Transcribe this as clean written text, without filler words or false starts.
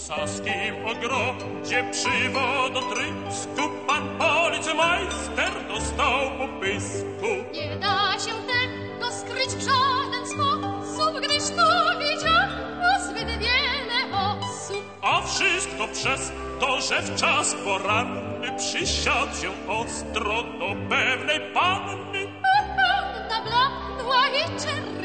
saskim ogrodzie przy wodotrysku pan policjmajster dostał po pysku. Nie da się tego skryć w żaden sposób, gdyż to widziało zbyt wiele osób. A wszystko przez to, że w czas poranny przysiadł się ostro do pewnej panny. A panna bladła i czerwona,